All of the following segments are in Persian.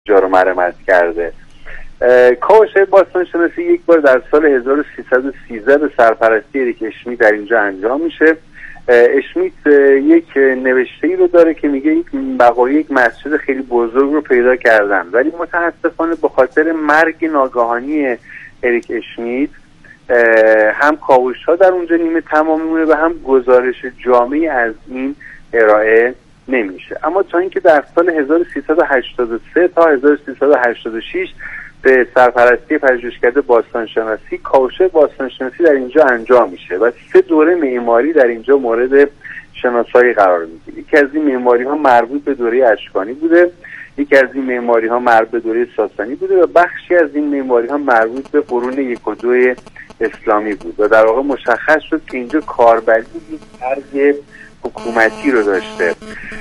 جا رو مرمت کرده. کاوش‌های باستانشناسی یک بار در سال 1313 به سرپرستی اریک اشمیت در اینجا انجام میشه. اشمیت یک نوشته‌ای رو داره که میگه یک مسجد خیلی بزرگ رو پیدا کردن، ولی متاسفانه به خاطر مرگ ناگهانی اریک اشمیت هم کاوش‌ها در اونجا نیمه تمام میمونه و هم گزارش جامعی از این ارائه نمیشه. اما تا اینکه در سال 1383 تا 1386 به سرپرستی پژوهشکده باستانشناسی کاوش باستانشناسی در اینجا انجام میشه و 3 دوره معماری در اینجا مورد شناسایی قرار میگیره. یکی از این معماری ها مربوط به دوره اشکانی بوده، یکی از این معماری ها مربوط به دوره ساسانی بوده و بخشی از این معماری ها مربوط به قرون 1 و 2 اسلامی بود و در واقع مشخص شد که اینجا کاربری یک حکومتی رو داشته.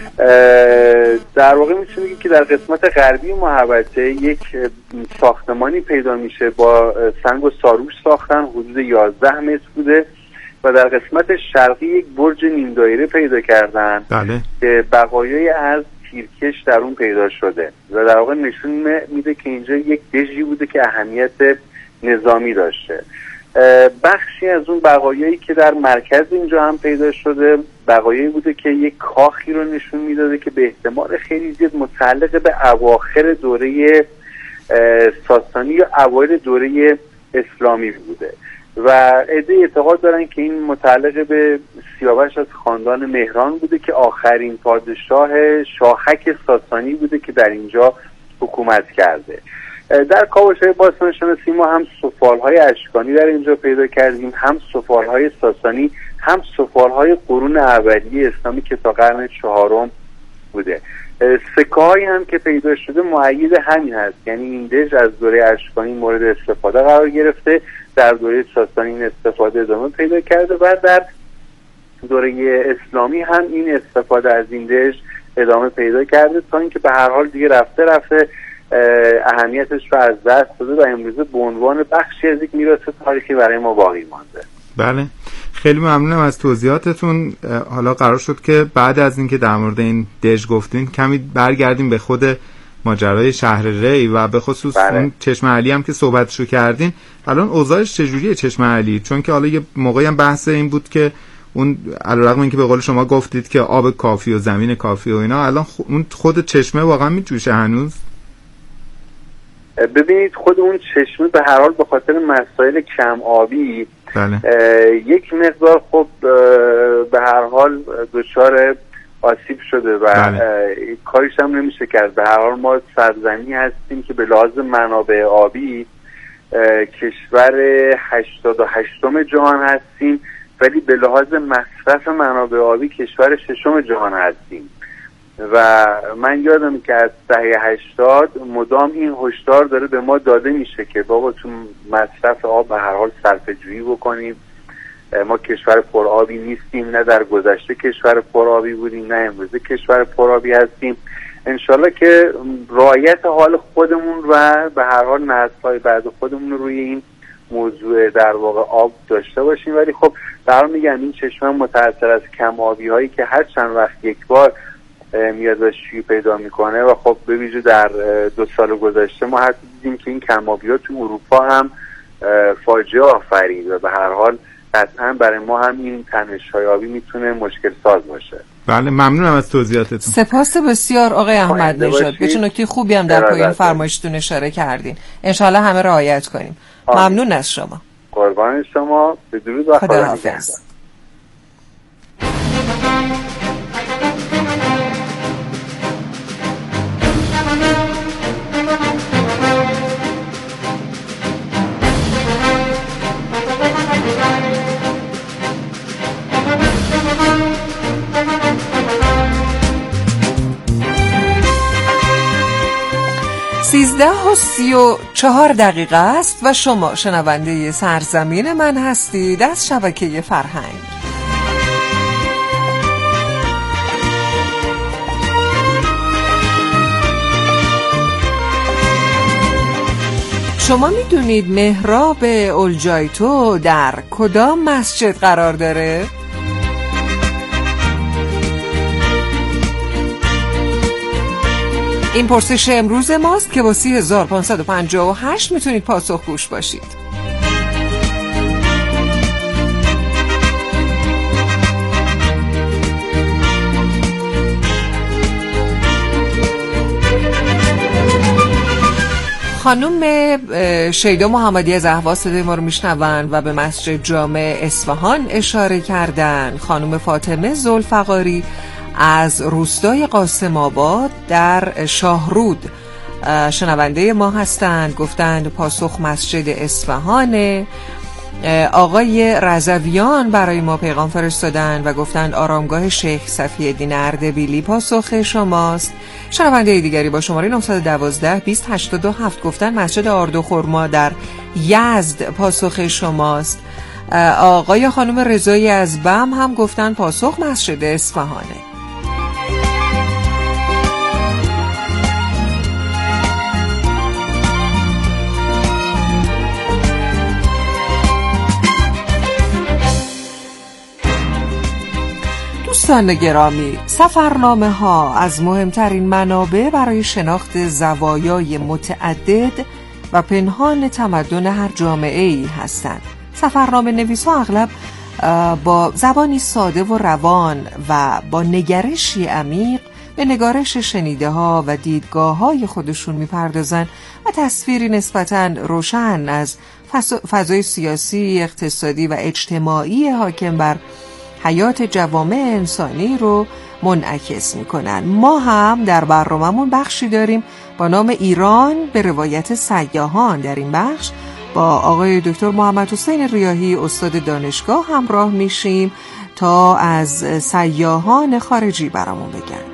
در واقع میتونه که در قسمت غربی محوطه یک ساختمانی پیدا میشه با سنگ و ساروش ساختن، حدود 11 متر بوده و در قسمت شرقی یک برج نیم دایره پیدا کردن که بقایای از تیرکش در اون پیدا شده و در واقع نشون میده که اینجا یک دژی بوده که اهمیت نظامی داشته. بخشی از اون بقایایی که در مرکز اینجا هم پیدا شده بقایایی بوده که یک کاخی رو نشون میداده که به احتمال خیلی زیاد متعلق به اواخر دوره ساسانی یا اوایل دوره اسلامی بوده و عده‌ای اعتقاد دارن که این متعلق به سیاوش از خاندان مهران بوده که آخرین پادشاه شاخک ساسانی بوده که در اینجا حکومت کرده. در کاوش‌های باستانشناسی ما هم سفال‌های اشکانی در اینجا پیدا کردیم، هم سفال‌های ساسانی، هم سفال‌های قرون اولیه اسلامی که تا قرن 4 بوده. سکه‌هایی هم که پیدا شده مؤید همین هست، یعنی این دژ از دوره اشکانی مورد استفاده قرار گرفته، در دوره ساسانی این استفاده ادامه پیدا کرده و در دوره اسلامی هم این استفاده از این دژ ادامه پیدا کرده تا اینکه به هر حال دیگه رفته اهمیتش رو از دست داده و امروزه به عنوان بخشی از یک میراث تاریخی برای ما باقی مانده. بله، خیلی ممنونم از توضیحاتتون. حالا قرار شد که بعد از اینکه در مورد این دژ گفتین کمی برگردیم به خود ماجرای شهر ری و به خصوص اون چشم علی هم که صحبتشو کردین. الان اوضاعش چجوریه چشم علی؟ چون که حالا یه موقعی هم بحث این بود که اون علیرغم اینکه به قول شما گفتید که آب کافی و زمین کافی و اینا، الان اون خود چشمه واقعا میجوشه هنوز؟ ببینید خود اون چشمه به هر حال به خاطر مسائل کم آبی یک مقدار خب به هر حال دچار آسیب شده و کاریش هم نمیشه کرد. به هر حال ما سرزمینی هستیم که به لحاظ منابع آبی کشور 88م جهان هستیم، ولی به لحاظ مصرف منابع آبی کشور 6م جهان هستیم و من یادم که از دهه 80 مدام این هشدار داره به ما داده میشه که بابا تو مصرف آب به هر حال صرفه‌جویی بکنیم. ما کشور پرآبی نیستیم، نه در گذشته کشور پرآبی بودیم نه امروزه کشور پرآبی هستیم. انشالله که رعایت حال خودمون و به هر حال نسل‌های بعد خودمون روی این موضوع در واقع آب داشته باشیم. ولی خب در حال میگم این چشمه متأثر از کم آبی هایی که هر چند وقت یک بار میاد و شیوع پیدا میکنه و خب به ویژه در 2 سال گذشته ما حتی دیدیم که این کم آبی ها تو اروپا هم فاجعه آفرید و به هر حال قطعا برای ما هم این تنش‌های آبی میتونه مشکل ساز باشه. بله ممنونم از توضیحاتتون. سپاس بسیار آقای احمد نژاد. به چه نکته خوبی هم در پایان فرمایشتون اشاره کردین. انشالله همه رعایت کنیم. ممنون از شما. قربان شما. بدرود و خداحافظ. و 34 است و شما شنونده سرزمین من هستید از شبکه فرهنگ. شما میدونید محراب اولجایتو در کدام مسجد قرار داره؟ این پرسش امروز ماست که با 30558 میتونید پاسخ گوش باشید. خانم شیدا محمدی از اهواز صدای ما رو میشنوند و به مسجد جامع اصفهان اشاره کردن. خانم فاطمه ذوالفقاری از روستای قاسم آباد در شاهرود شنونده ما هستند، گفتند پاسخ مسجد اصفهانه. آقای رضویان برای ما پیغام فرستادن و گفتند آرامگاه شیخ صفی‌الدین اردبیلی پاسخ شماست. شنونده دیگری با شماره 912 2087 گفتند مسجد آرد و خرما در یزد پاسخ شماست. آقای خانم رضایی از بم هم گفتند پاسخ مسجد اصفهانه. دوستان گرامی، سفرنامه ها از مهمترین منابع برای شناخت زوایای متعدد و پنهان تمدن هر جامعه ای هستند. سفرنامه نویس ها اغلب با زبانی ساده و روان و با نگرشی عمیق به نگارش شنیده ها و دیدگاه های خودشون میپردازن و تصویری نسبتاً روشن از فضای سیاسی، اقتصادی و اجتماعی حاکم بر حیات جوامع انسانی رو منعکس میکنن. ما هم در برنامه‌مون بخشی داریم با نام ایران به روایت سیاحان. در این بخش با آقای دکتر محمد حسین ریاحی استاد دانشگاه همراه میشیم تا از سیاحان خارجی برامون بگن.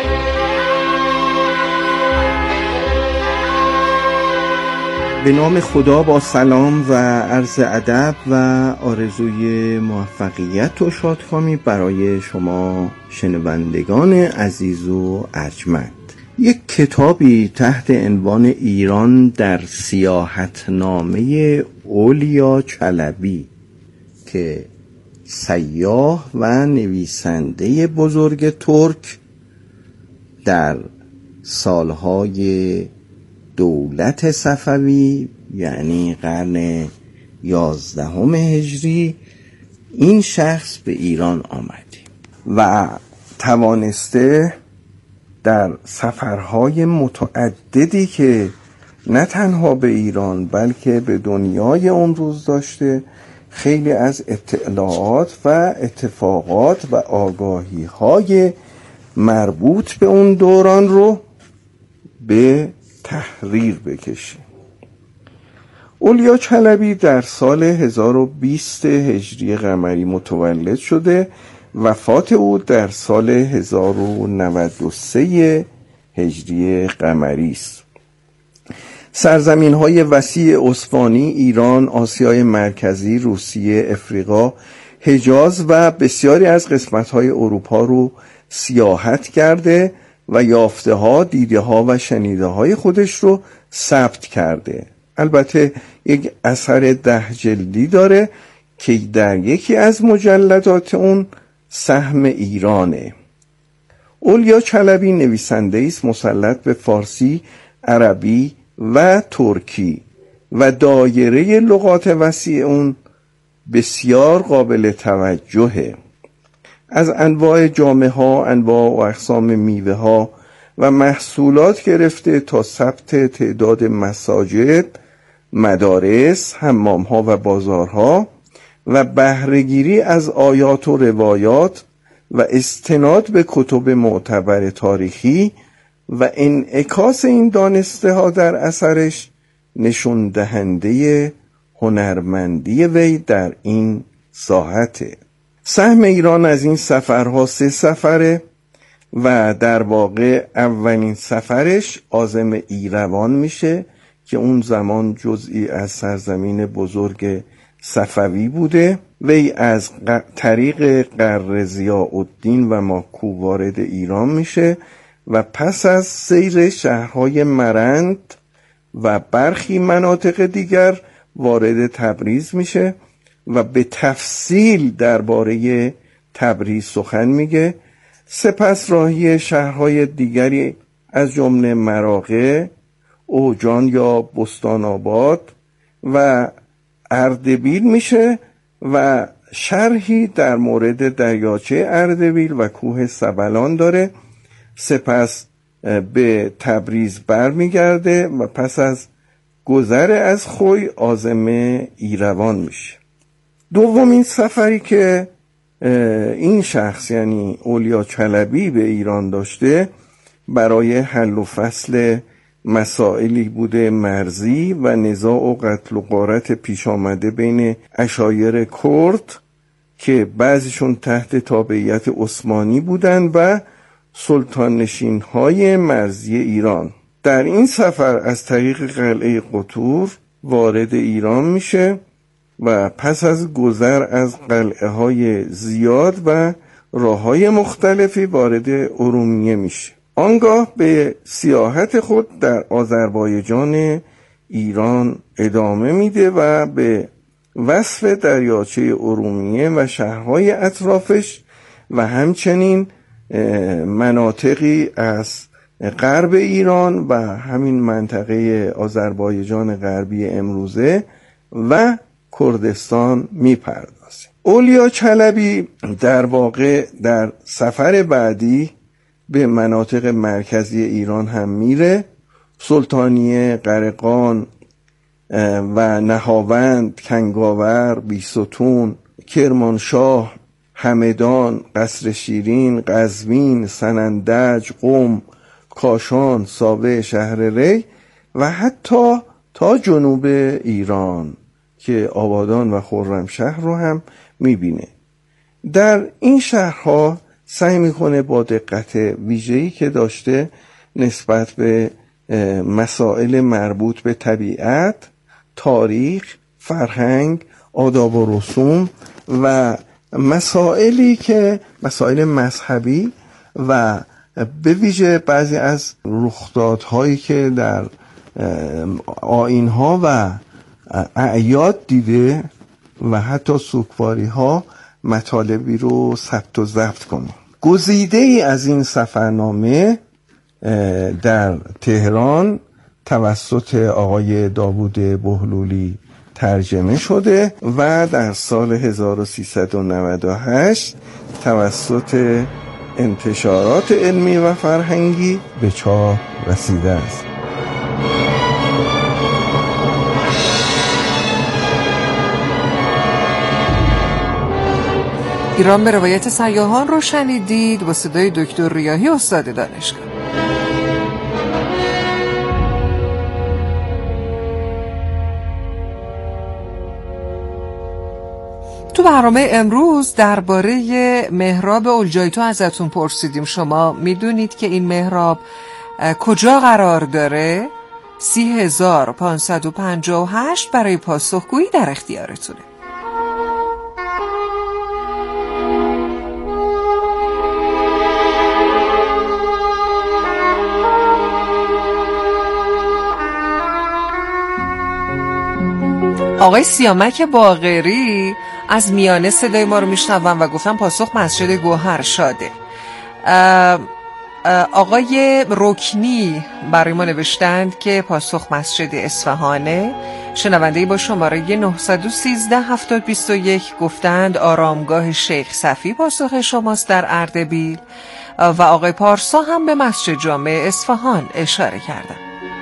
به نام خدا با سلام و عرض ادب و آرزوی موفقیت و شادکامی برای شما شنوندگان عزیز و ارجمند. یک کتابی تحت عنوان ایران در سیاحتنامه اولیا چلبی که سیاح و نویسنده بزرگ ترک در سالهای دولت صفوی یعنی قرن 11 هجری این شخص به ایران آمده و توانسته در سفرهای متعددی که نه تنها به ایران بلکه به دنیای اون روز داشته خیلی از اطلاعات و اتفاقات و آگاهی‌های مربوط به اون دوران رو به تحریر بکشیم. اولیا چلبی در سال 1020 هجری قمری متولد شده. وفات او در سال 1093 هجری قمری است. سرزمین‌های وسیع اسپانی، ایران، آسیای مرکزی، روسیه، افریقا، حجاز و بسیاری از قسمت‌های اروپا رو سیاحت کرده و یافته‌ها، دیده‌ها و شنیده‌های خودش رو ثبت کرده. البته یک اثر 10 جلدی داره که در یکی از مجلدات اون سهم ایرانه. اولیا چلبی نویسنده است مسلط به فارسی، عربی و ترکی و دایره لغات وسیع اون بسیار قابل توجهه. از انواع جامه ها، انواع و اقسام میوه ها و محصولات گرفته تا ثبت تعداد مساجد، مدارس، حمام ها و بازارها و بهره‌گیری از آیات و روایات و استناد به کتب معتبر تاریخی و انعکاس این دانسته ها در اثرش نشون دهنده هنرمندی وی در این ساحته. سهم ایران از این سفرها 3 سفره و در واقع اولین سفرش عازم ایروان میشه که اون زمان جزئی از سرزمین بزرگ صفوی بوده. وی از طریق قره ضیاءالدین و ماکو وارد ایران میشه و پس از سیر شهرهای مرند و برخی مناطق دیگر وارد تبریز میشه و به تفصیل درباره تبریز سخن میگه. سپس راهی شهرهای دیگری از جمله مراغه، اوجان یا بستان آباد و اردبیل میشه و شرحی در مورد دریاچه اردبیل و کوه سبلان داره. سپس به تبریز برمیگرده و پس از گذر از خوی عازم ایروان میشه. دومین سفری که این شخص یعنی اولیا چلبی به ایران داشته برای حل و فصل مسائلی بوده مرزی و نزاع و قتل و غارت پیش آمده بین عشایر کرد که بعضیشون تحت تابعیت عثمانی بودن و سلطان نشین های مرزی ایران. در این سفر از طریق قلعه قطور وارد ایران میشه و پس از گذر از قلعه های زیاد و راه های مختلفی وارد ارومیه میشه. آنگاه به سیاحت خود در آذربایجان ایران ادامه میده و به وصف دریاچه ارومیه و شهرهای اطرافش و همچنین مناطقی از غرب ایران و همین منطقه آذربایجان غربی امروزه و کردستان میپردازه. اولیا چلبی در واقع در سفر بعدی به مناطق مرکزی ایران هم میره. سلطانیه، قرقان و نهاوند، کنگاور، بیستون، کرمانشاه، همدان، قصر شیرین، قزوین، سنندج، قم، کاشان، ساوه، شهر ری و حتی تا جنوب ایران که آبادان و خرمشهر رو هم میبینه. در این شهرها سعی میکنه با دقت ویژه‌ای که داشته نسبت به مسائل مربوط به طبیعت، تاریخ، فرهنگ، آداب و رسوم و مسائلی که مسائل مذهبی و به ویژه بعضی از رخدادهایی که در آیین‌ها و اعیاد دیده و حتی سوگواری‌ها مطالبی رو ثبت و ضبط کنیم. گزیده ای از این سفرنامه در تهران توسط آقای داوود بهلولی ترجمه شده و در سال 1398 توسط انتشارات علمی و فرهنگی به چاپ رسیده است. ایران به روایت سیاحان رو شنیدید با صدای دکتر ریاحی استاد دانشگاه. تو برنامه امروز درباره محراب اولجایتو ازتون پرسیدیم. شما میدونید که این محراب کجا قرار داره؟ 30558 برای پاسخگویی در اختیارتونه. آقای سیامک باقری از میانه صدای ما رو میشنون و گفتن پاسخ مسجد گوهر شاده. آقای رکنی برای ما نوشتند که پاسخ مسجد اصفهانه. شنونده‌ای با شماره 913 7021 گفتند آرامگاه شیخ صفی پاسخ شماست در اردبیل و آقای پارسا هم به مسجد جامع اصفهان اشاره کردند.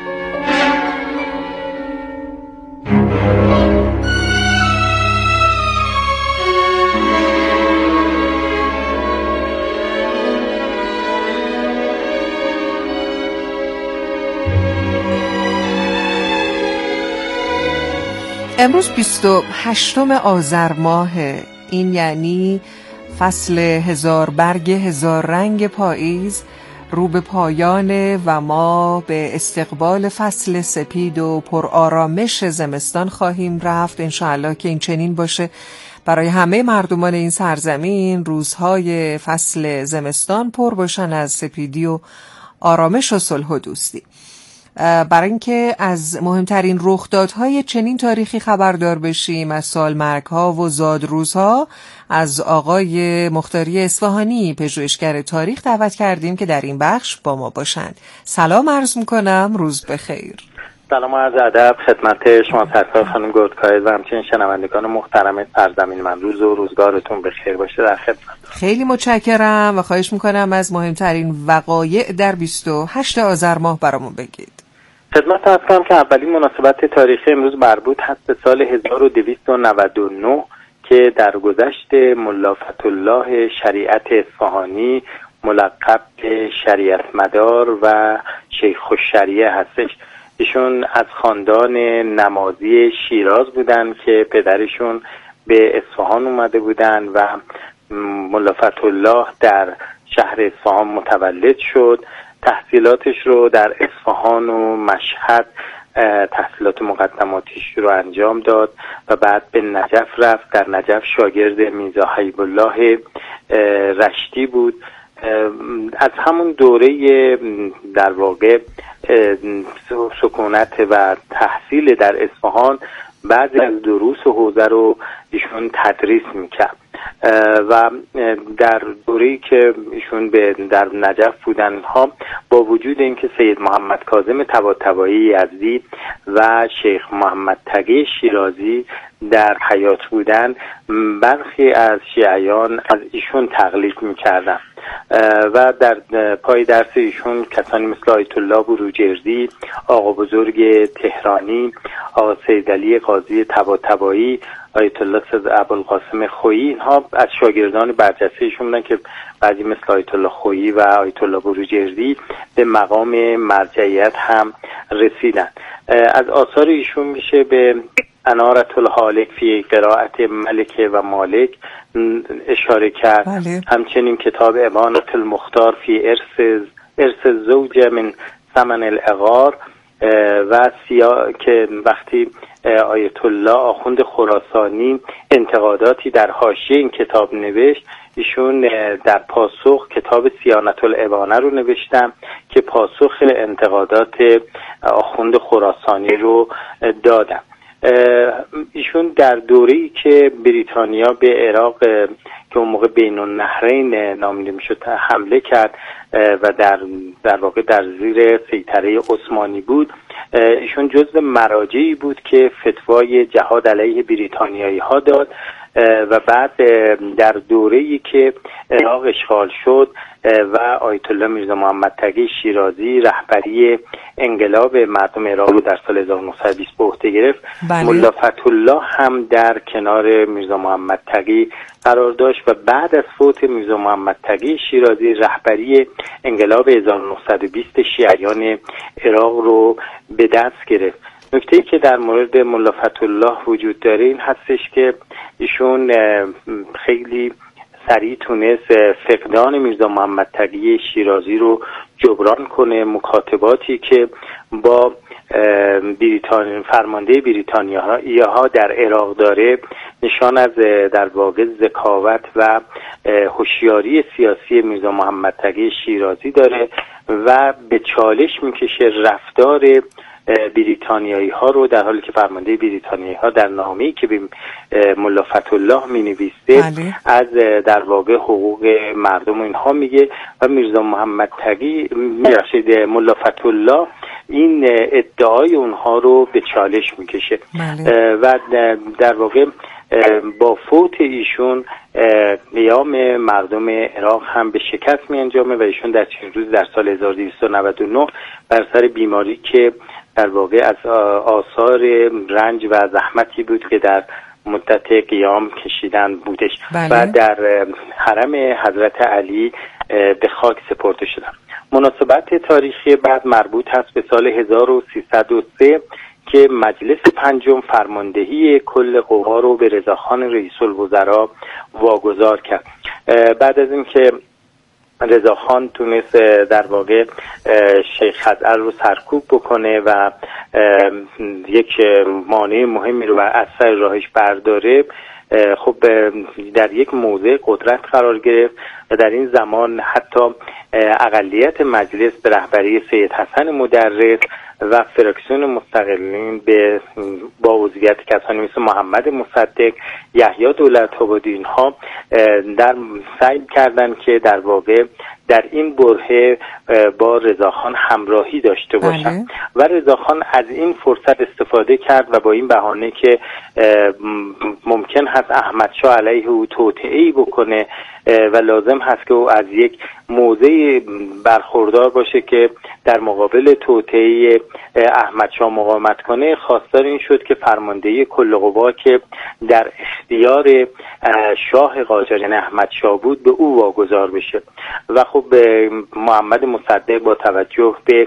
امروز 28 آذر ماهه. این یعنی فصل هزار برگ هزار رنگ پاییز رو به پایانه و ما به استقبال فصل سپید و پر آرامش زمستان خواهیم رفت. انشاءالله که این چنین باشه برای همه مردمان این سرزمین. روزهای فصل زمستان پر باشن از سپیدی و آرامش و صلح و دوستی. برای اینکه از مهمترین رخدادهای چنین تاریخی خبردار بشیم، از سالمرگ‌ها و زادروزها، از آقای مختاری اصفهانی پژوهشگر تاریخ دعوت کردیم که در این بخش با ما باشند. سلام عرض میکنم، روز بخیر. سلام و عرض ادب خدمت شما سرکار خانم گردکاید و همچنین شنوندگان محترم سرزمین من. روز و روزگارتون بخیر باشه. در خدمت. خیلی متشکرم و خواهش میکنم از مهمترین وقایع در 28 آذر ماه برامون بگید. خدمت عرض کنم که اولین مناسبت تاریخی امروز مربوط هست به سال 1299 که در گذشت ملا فتح‌الله شریعت اصفهانی ملقب به شریعت مدار و شیخ الشریعه هستش. ایشون از خاندان نمازی شیراز بودن که پدرشون به اصفهان اومده بودن و ملا فتح‌الله در شهر اصفهان متولد شد. تحصیلاتش رو در اصفهان و مشهد تحصیلات مقدماتیش رو انجام داد و بعد به نجف رفت. در نجف شاگرد میرزا حبیب الله رشتی بود. از همون دوره در واقع سکونت و تحصیل در اصفهان بعضی از دروس و حوزه رو ایشون تدریس میکرد و در دوره‌ای که ایشون در نجف بودن ها، با وجود اینکه سید محمد کاظم طباطبایی یزدی و شیخ محمد تقی شیرازی در حیات بودن، برخی از شیعیان از ایشون تقلید میکردن و در پای درس ایشون کسانی مثل آیت الله بروجردی، آقا بزرگ تهرانی، آقا سید علی قاضی طباطبایی، آیت الله سید ابوالقاسم خویی، اینها از شاگردان برجسته ایشون بودن که بعضی مثل آیت الله خویی و آیت الله بروجردی به مقام مرجعیت هم رسیدن. از آثار ایشون میشه به انارة الحالک فی قرائت ملک و مالک اشاره کرد. همچنین کتاب ابانة المختار فی ارث زوج من ثمن العقار و که وقتی آیت الله آخوند خراسانی انتقاداتی در حاشیه این کتاب نوشت، ایشون در پاسخ کتاب صیانة الابانه رو نوشتم که پاسخ انتقادات آخوند خراسانی رو دادم. ایشون در دوره‌ای که بریتانیا به عراق که اون موقع بین النهرین نامیده میشد حمله کرد و در واقع در زیر سیطره عثمانی بود، ایشون جزو مراجعی بود که فتوای جهاد علیه بریتانیایی ها داد و بعد در دوره‌ای که عراق اشغال شد و آیت الله میرزا محمد تقی شیرازی رهبری انقلاب مردم عراق رو در سال 1920 به عهده گرفت، ملا فتح‌الله هم در کنار میرزا محمد تقی قرار داشت و بعد از فوت میرزا محمد تقی شیرازی رهبری انقلاب 1920 شیعیان عراق رو به دست گرفت. نکته‌ای که در مورد ملا فتح‌الله وجود داره این هستش که ایشون خیلی سریع تونست فقدان میرزا محمد تقی شیرازی رو جبران کنه. مکاتباتی که با فرمانده بریتانیاها در عراق داره نشان از در واقع ذکاوت و هوشیاری سیاسی میرزا محمد تقی شیرازی داره و به چالش میکشه رفتار بریتانیایی ها رو، در حالی که فرمانده بریتانیایی ها در نامه‌ای که به ملا فتح‌الله می-نویسته از در واقع حقوق مردم و اینها میگه و میرزا محمد تقی ملا فتح‌الله این ادعای اونها رو به چالش میکشه و در واقع با فوت ایشون قیام مردم عراق هم به شکست می انجامه و ایشون در چند روز در سال 1299 بر سر بیماری که در واقع از آثار رنج و زحمتی بود که در مدت قیام کشیدن بودش و در حرم حضرت علی به خاک سپرده شدن. مناسبت تاریخی بعد مربوط هست به سال 1303 که مجلس پنجم فرماندهی کل قوا رو به رضاخان رئیس الوزراء واگذار کرد. بعد از اینکه رضاخان تونست در واقع شیخ خزعل رو سرکوب بکنه و یک مانع مهمی رو از سر راهش برداره، خب در یک موضع قدرت قرار گرفت و در این زمان حتی اقلیت مجلس به رهبری سید حسن مدرس و فراکسیون مستقلین با عضویت کسانی مثل محمد مصدق، یحیی دولت‌آبادی، اینها در سعی کردن که در واقع در این برهه با رضاخان همراهی داشته باشن و رضاخان از این فرصت استفاده کرد و با این بهانه که ممکن هست احمدشاه علیه او توطئه‌ای بکنه و لازم هست که او از یک موضع برخوردار باشه که در مقابل توطئه احمدشاه مقاومت کنه، خواستار این شد که فرماندهی کل قوا که در اختیار شاه قاجار یعنی احمدشاه بود به او واگذار بشه. و خب محمد مصدق با توجه به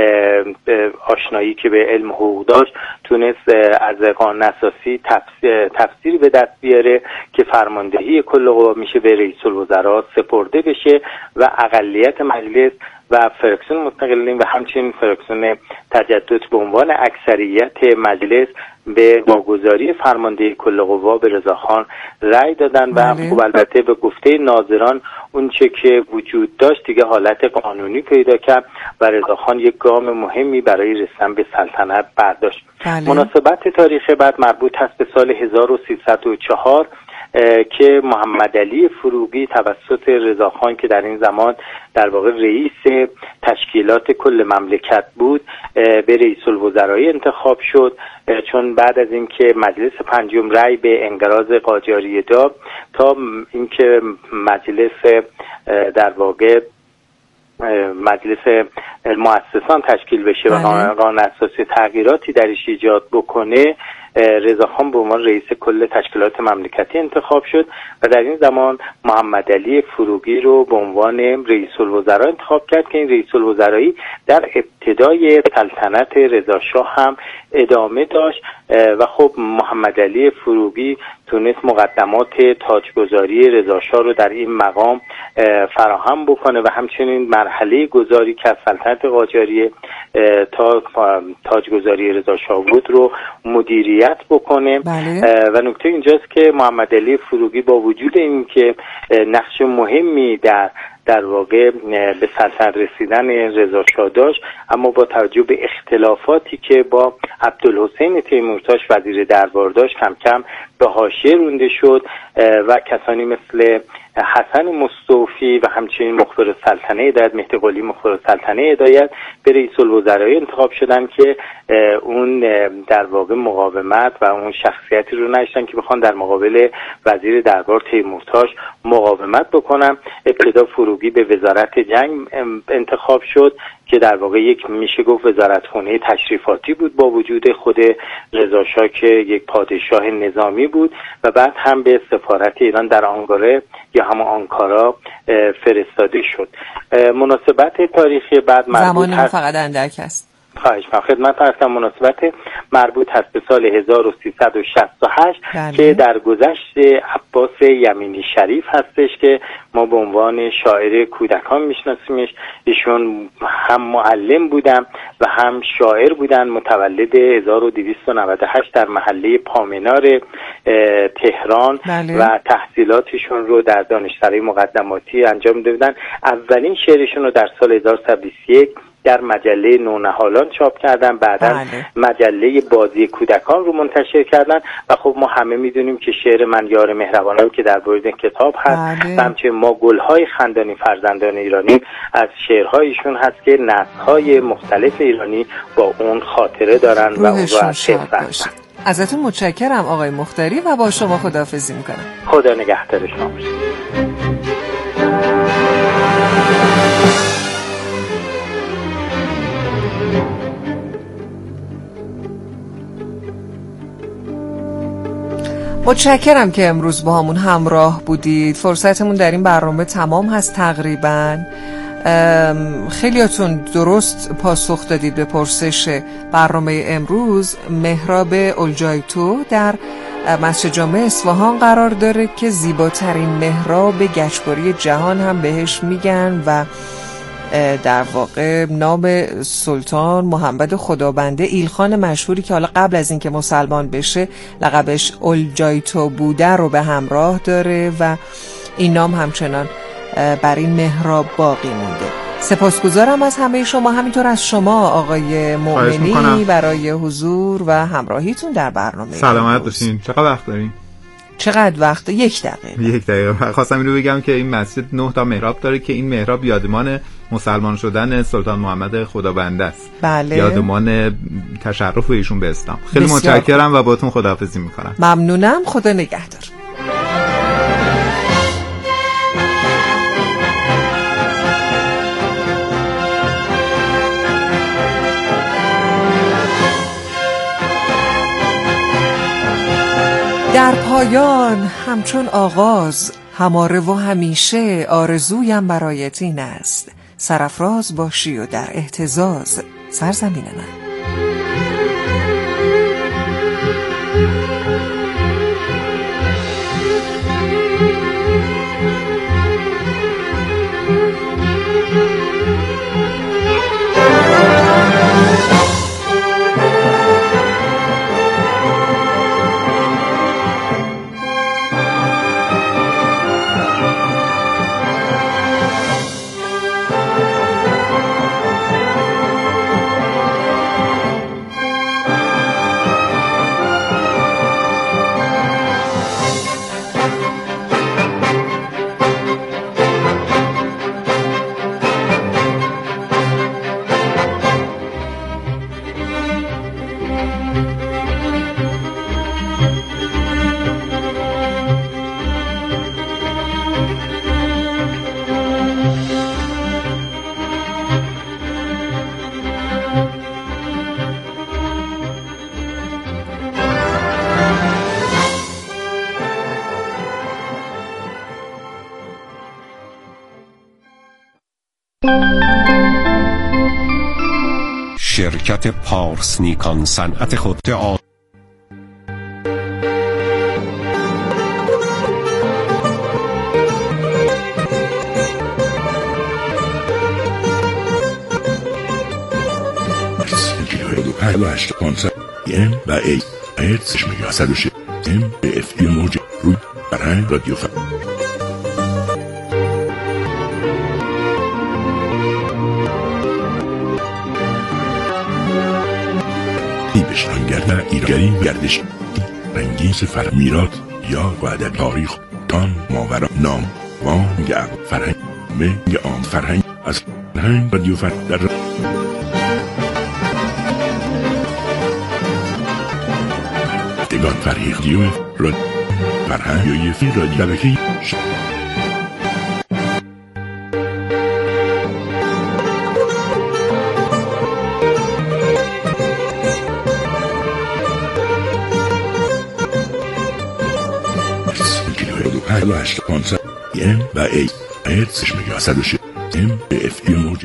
آشنایی که به علم حقوق داشت تونست از قانون اساسی تفسیری به دست بیاره که فرماندهی کل قوا میشه به رئیس الوزراء سپرده بشه و اقلیت مجلس و فراکسیون مستقلین و همچنین فراکسیون تجدد به عنوان اکثریت مجلس به واگذاری فرماندهی کل قوا به رضاخان رأی دادن و خب البته به گفته ناظران اون چه که وجود داشت دیگه حالت قانونی پیدا کرد و رضاخان یک گام مهمی برای رسیدن به سلطنت برداشت. مناسبت تاریخ بعد مربوط هست به سال 1304 که محمد علی فروغی توسط رضاخان که در این زمان در واقع رئیس تشکیلات کل مملکت بود به رئیس الوزرایی انتخاب شد، چون بعد از اینکه مجلس پنجم رأی به انقراض قاجاریه داد تا اینکه مجلس در واقع مجلس مؤسسان تشکیل بشه و قانون اساسی تغییراتی درش ایجاد بکنه، رضاخان به عنوان رئیس کل تشکیلات مملکتی انتخاب شد و در این زمان محمد علی فروغی رو به عنوان رئیس الوزراء انتخاب کرد که این رئیس الوزرایی در ابتدای سلطنت رضاشاه هم ادامه داشت و خب محمد علی فروغی تونست مقدمات تاجگذاری رضاشاه رو در این مقام فراهم بکنه و همچنین مرحله گذاری که از سلطنت قاجاریه تا تاجگذاری رضاشاه بود رو مدیریت بکنه. و نکته اینجاست که محمد علی فروغی با وجود این که نقش مهمی در واقع به سلطنت رسیدن رضاشاه داشت، اما با توجه به اختلافاتی که با عبدالحسین تیمورتاش وزیر دربار داشت کم کم به حاشیه رونده شد و کسانی مثل حسن مستوفی و همچنین مخبر السلطنه هدایت، مهدی قلی مخبر السلطنه هدایت به رئیس الوزرای انتخاب شدن که اون در واقع مقاومت و اون شخصیتی رو نداشتن که بخوان در مقابل وزیر دربار تیمورتاش مقاومت بکنن. ابتدا فروغی به وزارت جنگ انتخاب شد که در واقع یک میشه گفت وزارتخونه تشریفاتی بود با وجود خود رضاشاه که یک پادشاه نظامی بود و بعد هم به سفارت ایران در آنکاره یا همون آنکارا فرستاده شد. مناسبت تاریخی بعد مربوط هست فقط اندک است. خواهش من خدمت هستم. مناسبت مربوط هست به سال 1368 که در گذشت عباس یمینی شریف هستش که ما به عنوان شاعر کودکان میشناسیمش. ایشون هم معلم بودن و هم شاعر بودن. متولد 1298 در محله پامنار تهران و تحصیلاتشون رو در دانشسرای مقدماتی انجام دادن. اولین شعرشون رو در سال 1121 در مجله نونهالان چاپ کردن، بعدا مجله بازی کودکان رو منتشر کردن و خب ما همه میدونیم که شعر من یار مهربانم که در مورد کتاب هست و همچنین ما گلهای خندانی فرزندان ایرانی از شعرهایشون هست که نسل‌های مختلف ایرانی با اون خاطره دارن و اون رو از حفظ هستن. ازتون متشکرم آقای مختاری و با شما خداحافظی میکنم. خدا نگهدار شما باشه. متشکرم که امروز با همون همراه بودید. فرصتمون در این برنامه تمام هست تقریبا. خیلیاتون درست پاسخ دادید به پرسش برنامه امروز. مهراب اولجایتو در مسجد جامع اصفهان قرار داره که زیباترین محراب گچباری جهان هم بهش میگن و در واقع نام سلطان محمد خدابنده ایلخان مشهوری که حالا قبل از اینکه مسلمان بشه لقبش اولجایتو بوده رو به همراه داره و این نام همچنان بر این محراب باقی مونده. سپاسگزارم از همه شما، همینطور از شما آقای مؤمنی برای حضور و همراهیتون در برنامه. سلامت باشین. چقدر وقت دارین؟ چقدر وقت؟ 1 دقیقه. 1 دقیقه. خواستم اینو بگم که این مسجد 9 تا محراب داره که این محراب یادمان مسلمان شدن سلطان محمد خدابنده است. بله. یادمان تشرف ایشون به اسلام. خیلی متشکرم و باهاتون خداحافظی میکنم. ممنونم. خدا نگهدار. در پایان همچون آغاز هماره و همیشه آرزویم برایت این است، سرافراز باشی و در اهتزاز سرزمین من. شرکت پارس نیکان صنعت خود و ای هرتز میگه 106 ام به اف ای موج روی برای رادیو بشنانگرد ایرانی گردش رنگی سفر میرات یا وعده تاریخ تان ماورا نام وانگ فرهنگ منگ آن فرهنگ از فرهنگ رادیو فرهنگ در دگان فرهنگ دیو رادیو فرهنگ یا فی رادیو دبکی ام و ای هرتز میگه 106 ام به اف ای موج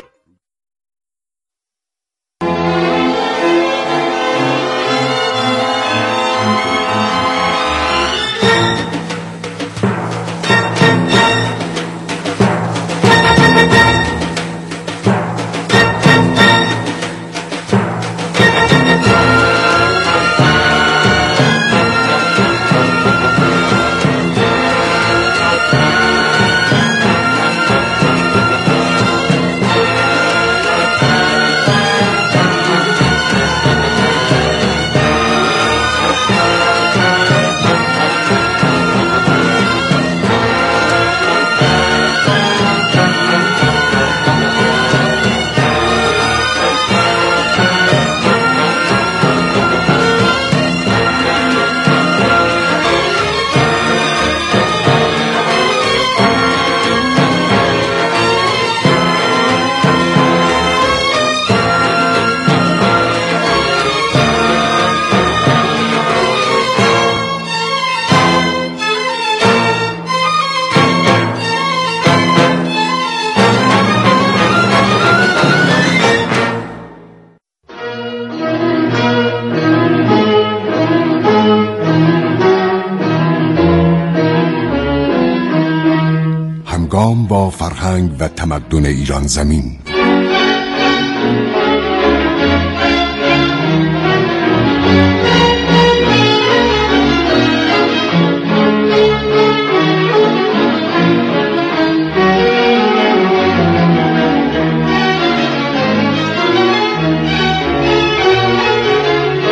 با فرهنگ و تمدن ایران زمین.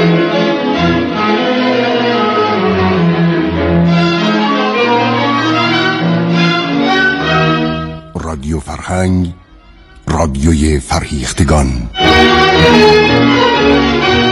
رادیو فرهنگ، رادیوی فرهیختگان.